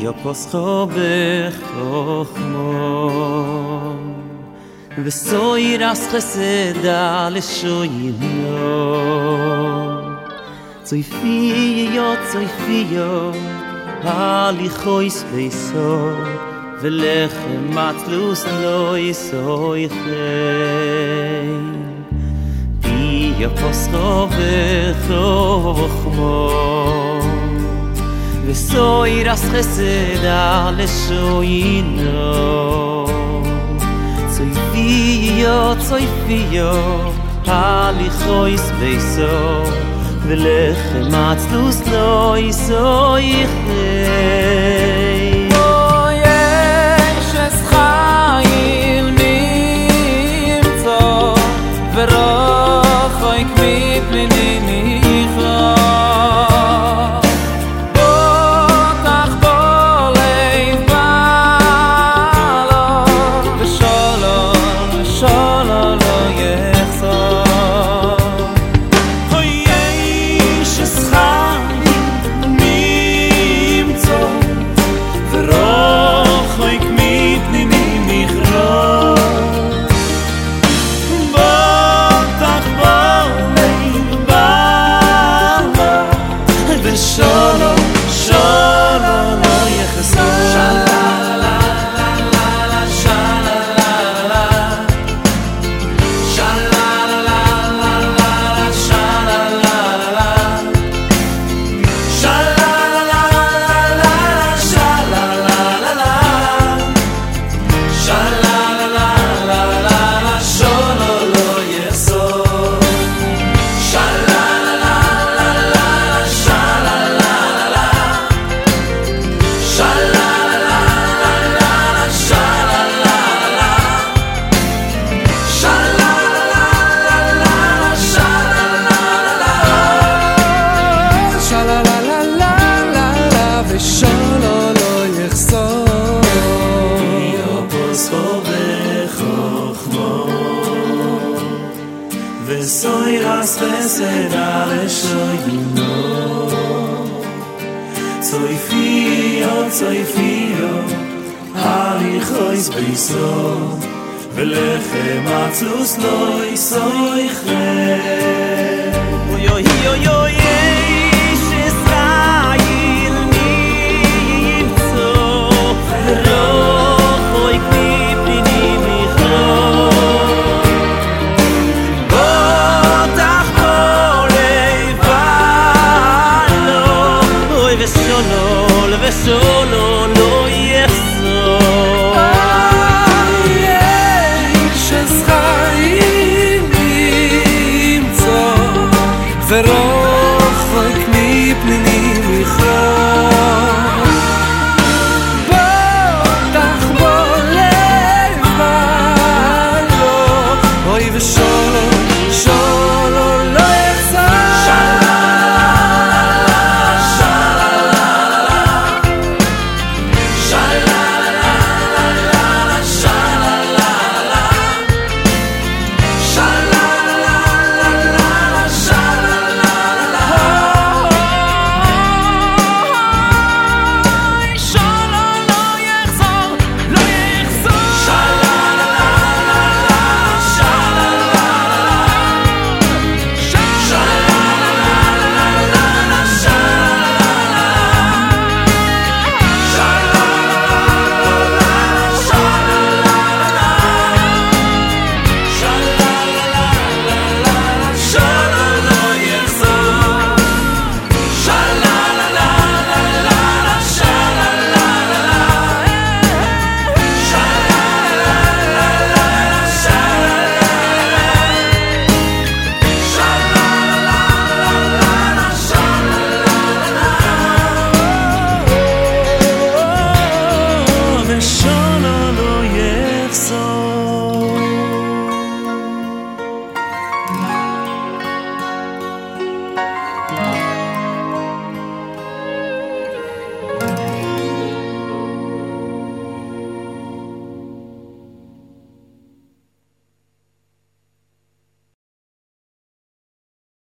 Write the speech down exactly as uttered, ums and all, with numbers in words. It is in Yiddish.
יפוסחו בחוכמו וסוירס חסדה לשוינו צויפיו צויפיו הליכויס ביסו ולחם מצלוס לא יסויכם בי יפוסחו בחוכמו וסוירס חסדה לשוינו צויפיו צויפיו הליכויס ביסו ולחם מצלוס לא יסויכם יש es חיים נמצא ורחוק מפני מיכה בוטח בלב בעלו ושלום ושלום לא יחזור יש es חיים נמצא ורחוק מפני מיכה בוטח בלב בעלו ושלום שלום לא יחזור וסוירס חסדה לשוינו צויפיו צויפיו הליכויס ביסו ולחם מצלוס לא יסויכם אוי אוי אוי אוי יש ישראל נמצא ורחוק מפני מיכה ושלום לא יחזור יש es חיים נמצא ורחוק מפני מיכה בוטח בלב בעלו אוי ושלום